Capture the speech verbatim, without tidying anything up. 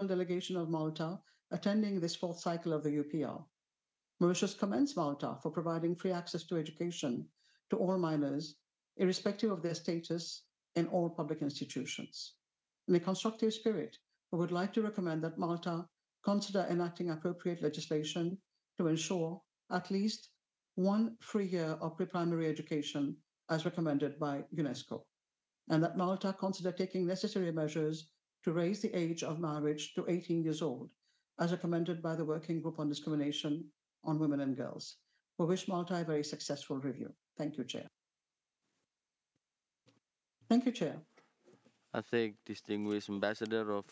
delegation of Malta attending this fourth cycle of the U P R. Mauritius commends Malta for providing free access to education to all minors, irrespective of their status in all public institutions. In a constructive spirit, we would like to recommend that Malta consider enacting appropriate legislation to ensure at least one free year of pre primary education as recommended by UNESCO, and that Malta consider taking necessary measures to raise the age of marriage to eighteen years old, as recommended by the Working Group on Discrimination on Women and Girls. We wish Malta a very successful review. Thank you, Chair. Thank you, Chair. I think distinguished Ambassador of